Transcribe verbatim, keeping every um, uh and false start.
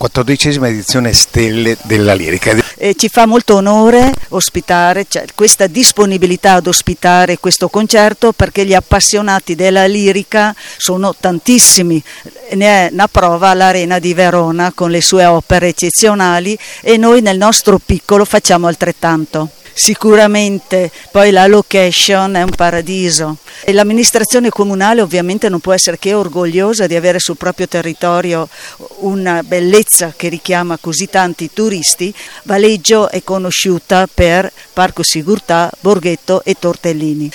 quattordicesima edizione Stelle della Lirica. E ci fa molto onore ospitare, cioè, questa disponibilità ad ospitare questo concerto, perché gli appassionati della lirica sono tantissimi. Ne è una prova l'Arena di Verona con le sue opere eccezionali, e noi nel nostro piccolo facciamo altrettanto. Sicuramente poi la location è un paradiso e l'amministrazione comunale ovviamente non può essere che orgogliosa di avere sul proprio territorio una bellezza che richiama così tanti turisti. Valeggio è conosciuta per Parco Sigurtà, Borghetto e Tortellini.